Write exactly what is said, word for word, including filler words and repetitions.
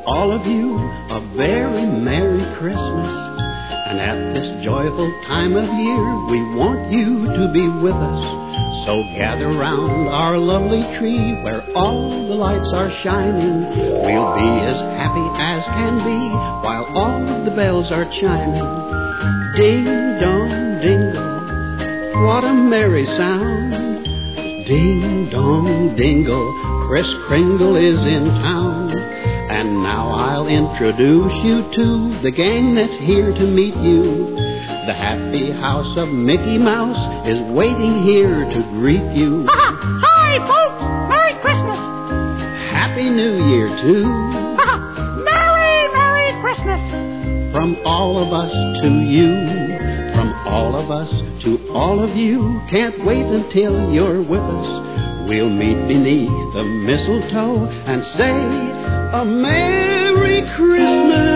all of you a very Merry Christmas. And at this joyful time of year, we want you to be with us. So gather round our lovely tree where all the lights are shining. We'll be as happy as can be while all of the bells are chiming. Ding dong dingle, what a merry sound. Ding dong dingle, Kris Kringle is in town. And now I'll introduce you to the gang that's here to meet you. The happy house of Mickey Mouse is waiting here to greet you. Hi, folks! Merry Christmas! Happy New Year, too. Merry, Merry Christmas! From all of us to you, from all of us to all of you. Can't wait until you're with us. We'll meet beneath the mistletoe and say a Merry Christmas.